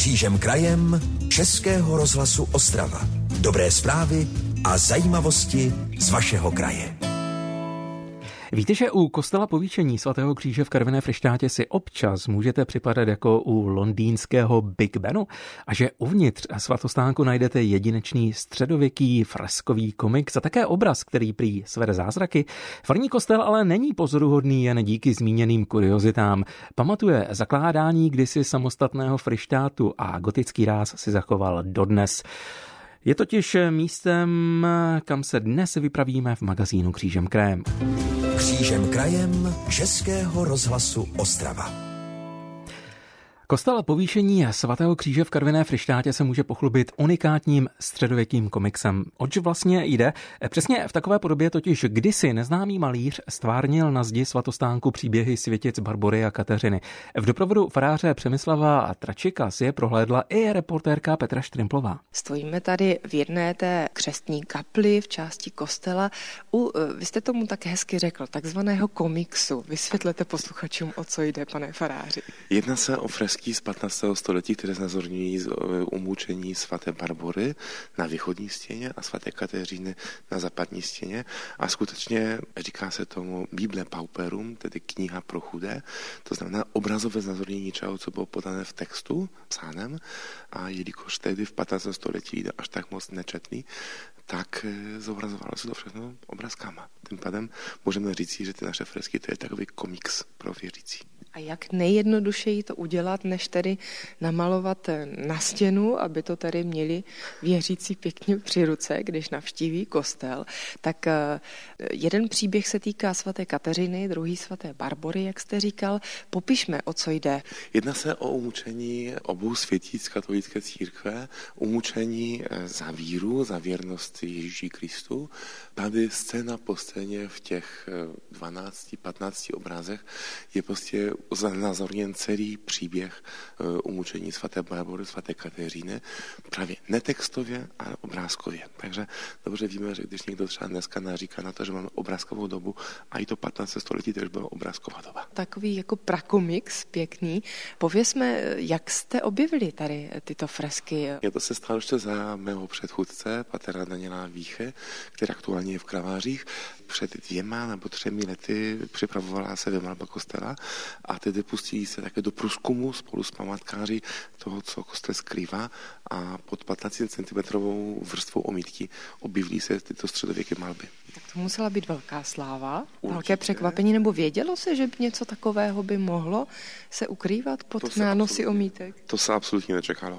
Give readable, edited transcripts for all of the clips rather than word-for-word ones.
Křížem krajem Českého rozhlasu Ostrava. Dobré zprávy a zajímavosti z vašeho kraje. Víte, že u kostela Povýšení svatého kříže v Karviné Fryštátě si občas můžete připadat jako u londýnského Big Benu a že uvnitř svatostánku najdete jedinečný středověký freskový komiks a také obraz, který prý svede zázraky. Farní kostel ale není pozoruhodný jen díky zmíněným kuriozitám. Pamatuje zakládání kdysi samostatného Fryštátu a gotický ráz si zachoval dodnes. Je totiž místem, kam se dnes vypravíme v magazínu Křížem krajem. Křížem krajem Českého rozhlasu Ostrava. Kostel Povýšení svatého kříže v Karviné Fryštátě se může pochlubit unikátním středověkým komiksem. Oč vlastně jde? Přesně v takové podobě totiž kdysi neznámý malíř stvárnil na zdi svatostánku příběhy světic Barbory a Kateřiny. V doprovodu faráře Přemyslava Tračika si je prohlédla i reportérka Petra Štrimplová. Stojíme tady v jedné té křestní kapli v části kostela vy jste tomu tak hezky řekl, takzvaného komiksu. Vysvětlete posluchačům, o co jde, pane faráři. Jedná se o fresky z 15. století, které znázorňují umučení svaté Barbory na východní stěně a svaté Kateřiny na západní stěně. A skutečně říká se tomu Bible Pauperum, tedy kniha pro chudé. To znamená obrazové znázornění něčeho, co bylo podané v textu, psáném. A jelikož tedy v 15. století lidé až tak moc nečetli, tak zobrazovalo se to všechno obrázkama. Tím pádem můžeme říct, že ty naše fresky to je takový komiks pro věřící. A jak nejjednodušeji to udělat, než tedy namalovat na stěnu, aby to tady měli věřící pěkně při ruce, když navštíví kostel. Tak jeden příběh se týká svaté Kateřiny, druhý svaté Barbory, jak jste říkal. Popišme, o co jde. Jedná se o umučení obou světic katolické církve, umučení za víru, za věrnost Ježíši Kristu. Tady scéna po scéně v těch 12-15 obrázech je prostě znázorněn celý příběh umučení svaté Barbory, svaté Kateřiny, právě netextově, ale obrázkově. Takže dobře víme, že když někdo třeba dneska naříká na to, že máme obrázkovou dobu, a i to 15. století tež byla obrázková doba. Takový jako prakomix pěkný. Povězme, jak jste objevili tady tyto fresky? To se stalo ještě za mého předchůdce, patera Daniela Víche, který aktuálně je v Kravářích. Před 2 nebo 3 lety připravovala se výmalba kostela a tedy pustili se také do průzkumu spolu s památkáři toho, co kostel skrývá, a pod 15 cm vrstvou omítky objevily se tyto středověké malby. Tak to musela být velká sláva, velké překvapení, nebo vědělo se, že něco takového by mohlo se ukrývat pod nánosy omítek? To se absolutně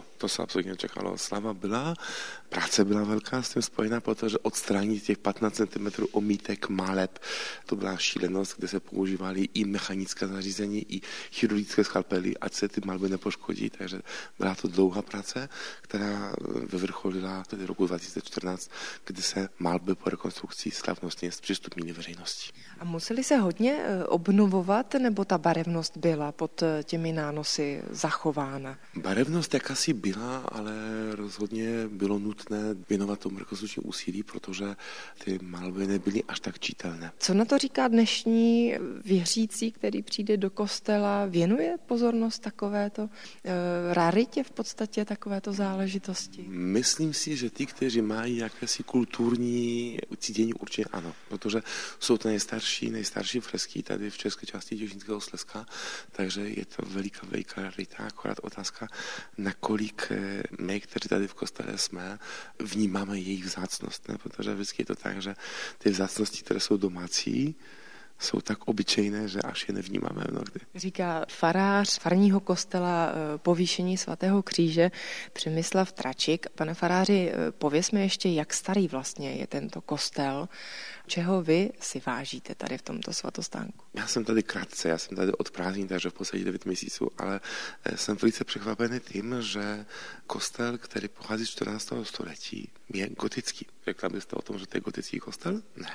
nečekalo. Sláva byla, práce byla velká s tím spojená, protože odstranit těch 15 cm omítek maleb, to byla šílenost, kde se používaly i mechanické zařízení, i chirurgické skalpely, ať se ty malby nepoškodí, takže byla to dlouhá práce, která vyvrcholila v roku 2014, kdy se malby po rekonstrukci slavnostně zpřístupnily veřejnosti. A museli se hodně obnovovat, nebo ta barevnost byla pod těmi nánosy zachována? Barevnost jakási byla, ale rozhodně bylo nutné věnovat tomu rekonstrukčnímu úsilí, protože ty malby nebyly až tak čitelné. Co na to říká dnešní věřící, který přijde do kostela? Věnuje pozornost takovéto raritě v podstatě takovéto záležitosti? Myslím si, že ty, kteří mají jakési kulturní cítění, určitě ano, protože jsou to nejstarší fresky tady v české části Těšínského Slezska, takže je to veliká rarita, akorát otázka, nakolik my, kteří tady v kostele jsme, vnímáme jejich vzácnost, ne? Protože vždycky je to tak, že ty vzácnosti, které jsou domácí, jsou tak obyčejné, že až je nevnímáme mnohdy. Říká farář farního kostela Povýšení svatého kříže Přemyslav Tračik. Pane faráři, povězme ještě, jak starý vlastně je tento kostel, čeho vy si vážíte tady v tomto svatostánku? Já jsem tady krátce, já jsem tady od prázdnin, takže v podstatě 9 měsíců, ale jsem velice překvapený tím, že kostel, který pochází z 14. století, je gotický. Řekla byste o tom, že to je gotický kostel? Ne.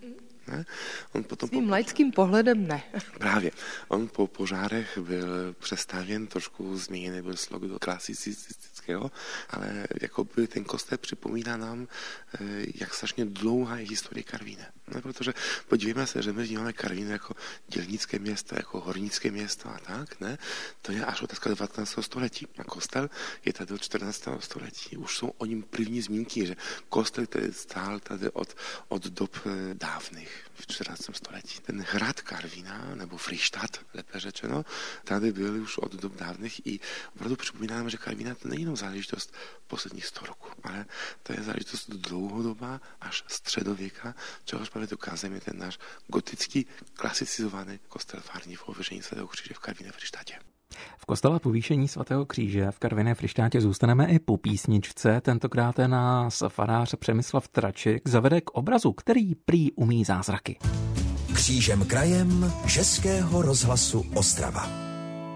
Ne? On potom svým laickým pohledem ne. Právě. On po požárech byl přestavěn, trošku změněný byl slog do klasicistického, ale jakoby ten kostel připomíná nám, jak strašně dlouhá je historie Karviné. No, protože podívejme se, že my vnímáme Karviné jako dělnické město, jako hornické město a tak, ne? To je až otázka 19. století. A kostel je tady od 14. století. Už jsou o něm první zmínky, že kostel tady stál tady od dob dávných v 14. století. Ten hrad Karviná, nebo Freistadt, lépe řečeno, tady byl už od dob dávných i opravdu připomínáme, že Karviná to není jenom záležitost posledních 100 roků, ale to je záležitost dlouhodobá až středověka, čehož právě dokazujeme ten náš gotický klasicizovaný kostel farní v Ověření svatého kříže v Karviné Freštátě. V kostele Povýšení svatého kříže v Karviné Freštátě zůstaneme i po písničce. Tentokrát nás farář Přemyslav Tračik zavede k obrazu, který prý umí zázraky. Křížem krajem Českého rozhlasu Ostrava.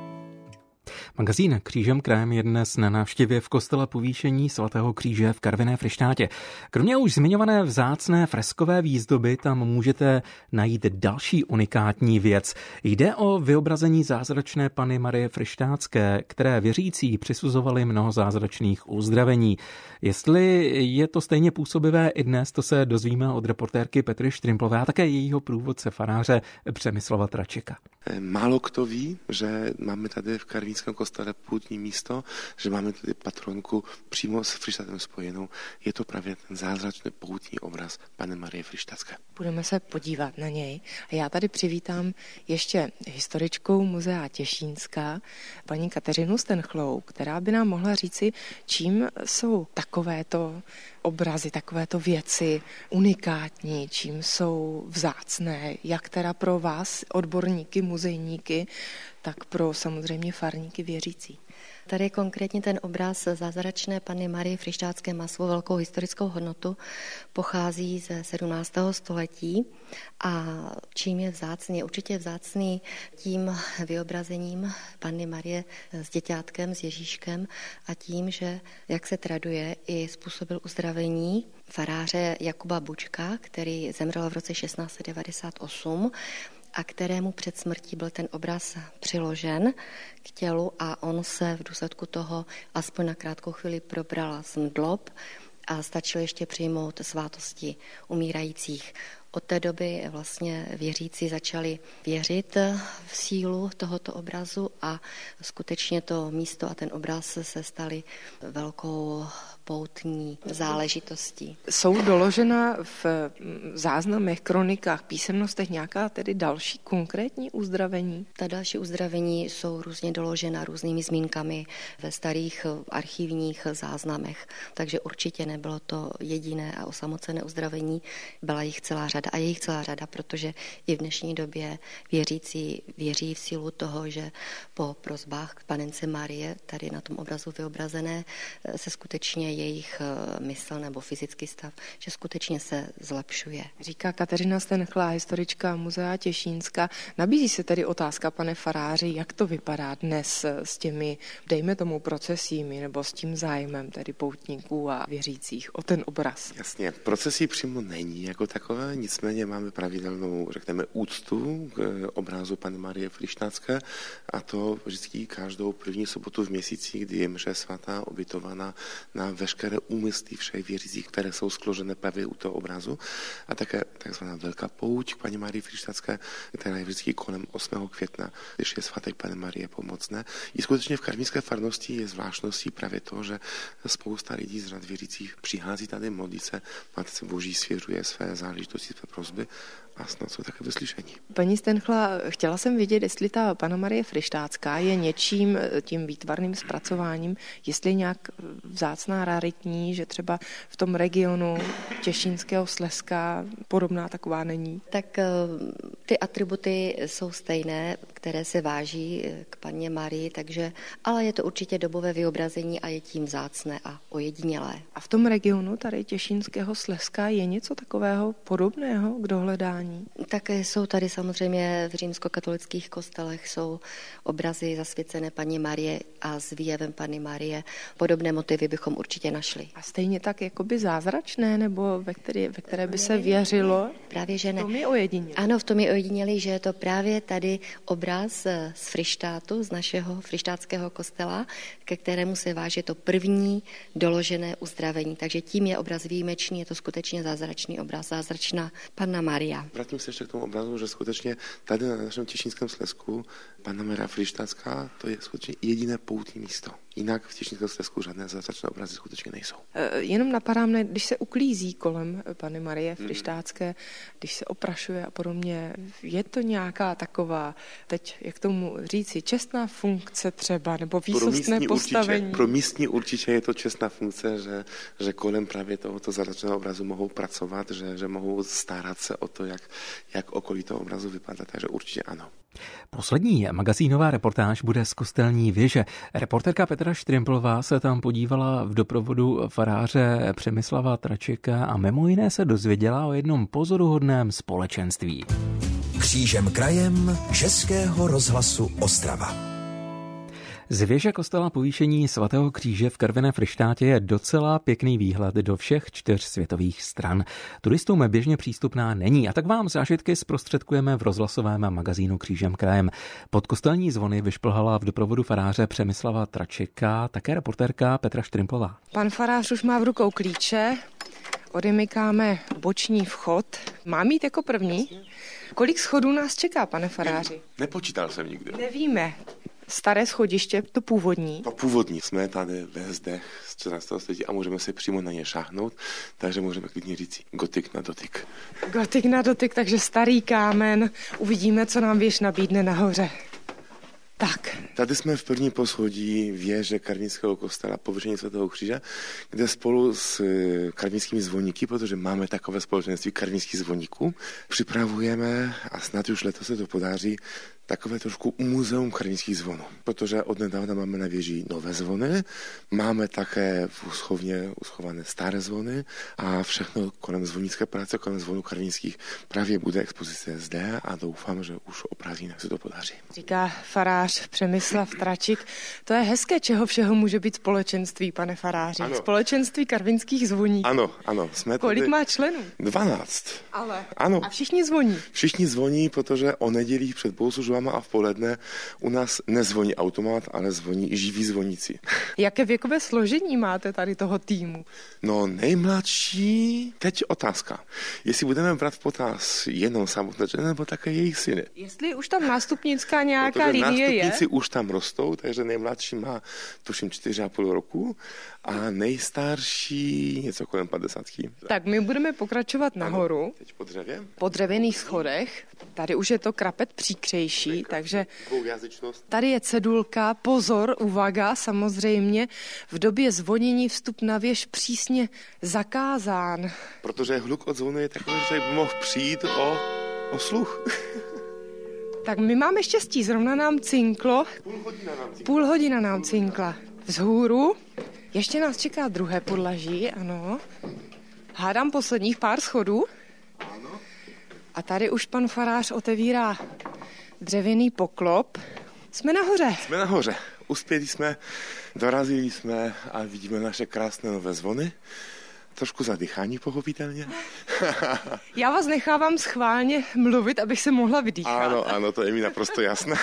Magazín Křížem krajem je dnes na návštěvě v kostele Povýšení svatého kříže v Karviné Freštátě. Kromě už zmiňované vzácné freskové výzdoby tam můžete najít další unikátní věc. Jde o vyobrazení zázračné Panny Marie Freštátské, které věřící přisuzovali mnoho zázračných uzdravení. Jestli je to stejně působivé i dnes, to se dozvíme od reportérky Petry Štrimplové a také jejího průvodce faráře Přemyslava Tračika. Málo kdo ví, že máme tady v karvinském kostele poutní místo, že máme tady patronku přímo s Freištátem spojenou. Je to právě ten zázračný poutní obraz Panny Marie Freštátské. Budeme se podívat na něj. A já tady přivítám ještě historičkou Muzea Těšínska, paní Kateřinu Stenchlou, která by nám mohla říci, čím jsou takovéto obrazy, takovéto věci unikátní, čím jsou vzácné, jak teda pro vás, odborníky, muzejníky, tak pro samozřejmě farníky věřící. Tady konkrétně ten obraz zázračné Panny Marie Freštátské má svou velkou historickou hodnotu, pochází ze 17. století a čím je vzácný? Je určitě vzácný tím vyobrazením Panny Marie s děťátkem, s Ježíškem a tím, že, jak se traduje, i způsobil uzdravení faráře Jakuba Bučka, který zemřel v roce 1698, a kterému před smrtí byl ten obraz přiložen k tělu a on se v důsledku toho aspoň na krátkou chvíli probral z mdlob a stačil ještě přijmout svátosti umírajících. Od té doby vlastně věřící začali věřit v sílu tohoto obrazu a skutečně to místo a ten obraz se staly velkou poutní záležitostí. Jsou doložena v záznamech, kronikách, písemnostech nějaká tedy další konkrétní uzdravení? Ta další uzdravení jsou různě doložena různými zmínkami ve starých archivních záznamech, takže určitě nebylo to jediné a osamocené uzdravení, byla jich celá řada a je jich celá řada, protože i v dnešní době věřící věří v sílu toho, že po prosbách k Panence Marie, tady na tom obrazu vyobrazené, se skutečně jejich mysl nebo fyzický stav, že skutečně se zlepšuje. Říká Kateřina Stenchlá, historička Muzea Těšínska. Nabízí se tedy otázka, pane faráři, jak to vypadá dnes s těmi, dejme tomu, procesími nebo s tím zájmem tedy poutníků a věřících o ten obraz? Jasně, procesí přímo není jako takové, nicméně máme pravidelnou, řekneme, úctu k obrazu Panny Marie Freštátské a to vždycky každou první sobotu v měsíci, kdy je mše svatá obětovaná na veškeré úmysly všech věřících, které jsou skložené právě u toho obrazu a také takzvaná velká pouť k Panně Marii Freštátské, která je vždycky kolem 8. května, když je svatek Panny Marie Pomocné. I skutečně v karvinské farnosti je zvláštností právě to, že spousta lidí z řad věřících přichází tady modlit se, Matce Boží svěřuje své záležitosti, své prosby a snad jsou také vyslyšení. Paní Stenchla, chtěla jsem vědět, jestli ta Panna Marie Freštátská je něčím tím výtvarným zpracováním, jestli nějak vzácná, raritní, že třeba v tom regionu Těšínského Slezska podobná taková není? Tak ty atributy jsou stejné, které se váží k Panně Marii, takže, ale je to určitě dobové vyobrazení a je tím vzácné a ojedinělé. A v tom regionu tady Těšínského Slezska je něco takového podobného k dohledání? Tak jsou tady samozřejmě v římskokatolických kostelech jsou obrazy zasvěcené Panně Marie a s výjevem Panny Marie. Podobné motivy bychom určitě našli. A stejně tak jakoby zázračné, nebo ve které by se věřilo? Právě že ne. V tom je ojedinělý. Ano, v tom je ojedinělý, že je to právě tady obraz obraz z Fryštátu, z našeho fryštátského kostela, ke kterému se váže to první doložené uzdravení. Takže tím je obraz výjimečný, je to skutečně zázračný obraz, zázračná Panna Maria. Vrátím se ještě k tomu obrazu, že skutečně tady na našem Těšínském Slezsku Panna Maria Fryštátská, to je skutečně jediné poutní místo. Jinak v Těšínském Slezsku žádné zázračné obrazy skutečně nejsou. Jenom napadá mne, když se uklízí kolem Panny Marie Fryštátské, když se oprašuje a podobně, je to nějaká taková, teď jak tomu říci, čestná funkce třeba, nebo výsostné postavení? Pro místní určitě je to čestná funkce, že kolem právě tohoto zázračného obrazu mohou pracovat, že mohou starat se o to, jak okolí toho obrazu vypadá, takže určitě ano. Poslední magazínová reportáž bude z Kostelní věže. Reportérka Petra Štrimplová se tam podívala v doprovodu faráře Přemyslava Tračeka a mimo jiné se dozvěděla o jednom pozoruhodném společenství. Křížem krajem Českého rozhlasu Ostrava. Z věže kostela Povýšení svatého kříže v Karviné Fryštátě je docela pěkný výhled do všech 4 světových stran. Turistům běžně přístupná není a tak vám zážitky zprostředkujeme v rozhlasovém magazínu Křížem krajem. Pod kostelní zvony vyšplhala v doprovodu faráře Přemyslava Tračeka také reportérka Petra Štrimplová. Pan farář už má v rukou klíče, odemykáme boční vchod. Mám jít jako první? Kolik schodů nás čeká, pane faráři? Nepočítal jsem nikdy. Nevíme. Staré schodiště, to původní. To původní. Jsme tady ve zdech z 14. století a můžeme se přímo na ně šáhnout, takže můžeme klidně říct gotik na dotyk. Gotik na dotyk, takže starý kámen. Uvidíme, co nám věž nabídne nahoře. Tak. Tady jsme v první poschodí věže karvinského kostela Povýšení svatého kříže, kde spolu s karvinskými zvoníky, protože máme takové společenství karvinských zvoníků, připravujeme a snad už letos se to podaří takové trošku muzeum karvinských zvonů, protože odnedávna máme na věži nové zvony, máme také v úschovně uschované staré zvony a všechno kolem zvonické práce, kolem zvonů karvinských právě bude expozice zde a doufám, že už o prázdninách se to podaří. Říká farář Přemyslav Tračik. To je hezké, čeho všeho může být společenství, pane faráři. Ano. Společenství karvinských zvoníků. Ano. Kolik má členů? 12. Ale. Ano. A všichni zvoní? Všichni zvoní, protože o nedělích před bohoslužbama a v poledne u nás nezvoní automat, ale zvoní živí zvoníci. Jaké věkové složení máte tady toho týmu? No nejmladší, teď otázka. Jestli budeme brát v potaz jenom samotné ženy, nebo také jejich syny. Jestli už tam nástupnická nějaká linie je? Nástupníci už tam rostou, takže nejmladší má tuším 4,5 roku a nejstarší něco kolem 50. Tak my budeme pokračovat nahoru. Ano, teď po dřevě. Po dřevěných schodech. Tady už je to krapet příkřejší, takže tady je cedulka, pozor, uvaga, samozřejmě, v době zvonění vstup na věž přísně zakázán. Protože hluk od zvonu je takový, že by mohl přijít o sluch. Tak my máme štěstí, zrovna nám cinklo. Půl hodina nám cinkla. Vzhůru. Ještě nás čeká druhé podlaží, ano. Hádám posledních pár schodů. Ano. A tady už pan farář otevírá dřevěný poklop. Jsme nahoře. Uspěli jsme, dorazili jsme a vidíme naše krásné nové zvony. Trošku zadýchání, pochopitelně. Já vás nechávám schválně mluvit, abych se mohla vydýchat. Ano, to je mi naprosto jasné.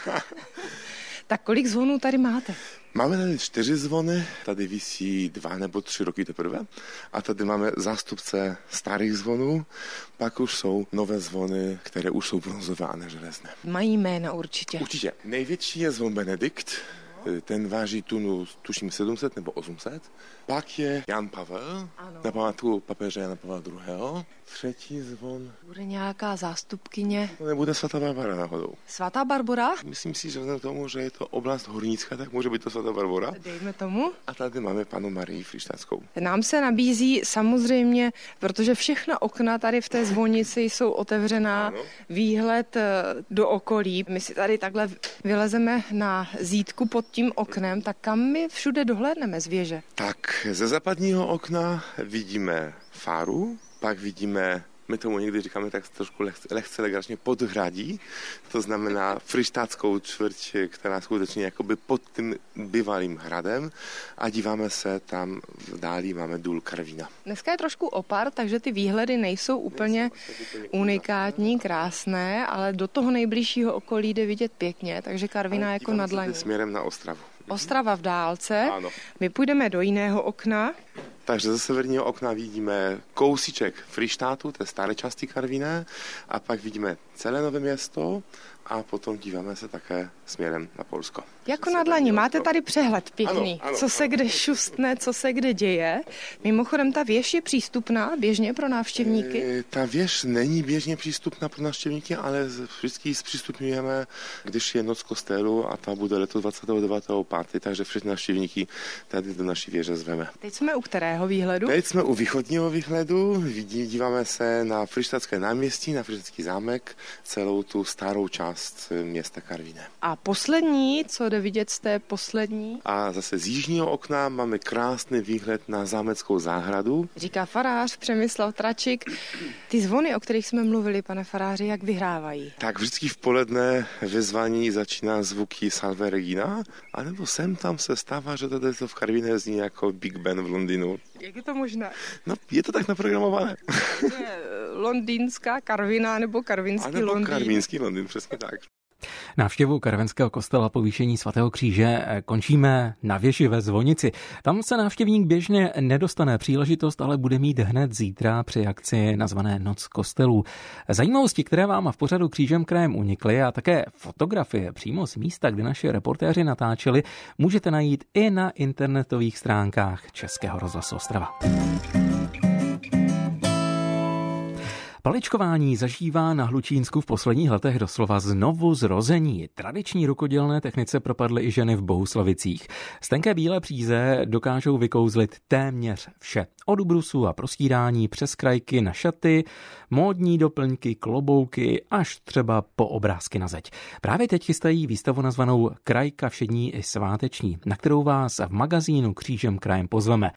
Tak kolik zvonů tady máte? Máme tady 4 zvony, tady visí 2 nebo 3 roky teprve a tady máme zástupce starých zvonů, pak už jsou nové zvony, které už jsou bronzové a ne železné. Mají jména určitě. Určitě. Největší je zvon Benedikt, ten váží tunu, tuším 700 nebo 800. Pak je Jan Pavel, na památku papeže Jana Pavla II. Třetí zvon. Bude nějaká zástupkyně? To nebude svatá Barbara náhodou. Svatá Barbora? Myslím si, že vzhledem k tomu, že je to oblast hornická, tak může být to svatá Barbora. Dejme tomu. A tady máme panu Marii Fryštátskou. Nám se nabízí samozřejmě, protože všechna okna tady v té zvonici jsou otevřená, ano. Výhled do okolí. My si tady takhle vylezeme na zítku pod tím oknem, tak kam my všude dohlédneme z věže? Tak ze západního okna vidíme fáru, pak vidíme My tomu někdy říkáme tak trošku lehce legračně Podhradí, to znamená Fryštátskou čtvrť, která skutečně jakoby pod tím bývalým hradem a díváme se tam v dálí, máme důl Karvína. Dneska je trošku opar, takže ty výhledy nejsou úplně unikátní, krásné, ale do toho nejbližšího okolí jde vidět pěkně, takže Karviná jako na dlaní. Směrem na Ostravu. Ostrava v dálce, Ano. My půjdeme do jiného okna. Takže ze severního okna vidíme kousíček Fryštátu, té staré části Karviné, a pak vidíme celé Nové Město a potom díváme se také směrem na Polsko. Jako na dlani, máte tady přehled pěkný, ano, co se kde šustne, co se kde děje. Mimochodem ta věž je přístupná běžně pro návštěvníky? Ta věž není běžně přístupná pro návštěvníky, ale vždycky ji zpřístupňujeme, když je noc kostelu a ta bude letos 29.5., takže všechny návštěvníky tady do naší věže zveme. Teď jsme u kterého výhledu? Teď jsme u východního výhledu, díváme se na Fryštátské náměstí, na Fryštátský zámek, celou tu starou část města Karviné. A poslední, co jde vidět z té poslední? A zase z jižního okna máme krásný výhled na zámeckou zahradu. Říká farář Přemysl Tračik. Ty zvony, o kterých jsme mluvili, pane faráři, jak vyhrávají? Tak vždycky v poledne ve zvaní začíná zvuky Salve Regina, anebo sem tam se stává, že to v Karviné zní jako Big Ben v Londýnu. Jak je to možné? No, je to tak naprogramované. Je londýnská Karviná nebo karvinský Londýn? Nebo karvinský Londýn, přesně tak. Návštěvu Karvinského kostela povýšení svatého kříže končíme na věži ve zvonici. Tam se návštěvník běžně nedostane, příležitost ale bude mít hned zítra při akci nazvané Noc kostelů. Zajímavosti, které vám v pořadu Křížem krajem unikly a také fotografie přímo z místa, kde naši reportéři natáčeli, můžete najít i na internetových stránkách Českého rozhlasu Ostrava. Paličkování zažívá na Hlučínsku v posledních letech doslova znovu zrození. Tradiční rukodělné technice propadly i ženy v Bohuslavicích. Z tenké bílé příze dokážou vykouzlit téměř vše. Od ubrusu a prostírání přes krajky na šaty, módní doplňky, klobouky, až třeba po obrázky na zeď. Právě teď chystají výstavu nazvanou Krajka všední i sváteční, na kterou vás v magazínu Křížem krajem pozveme.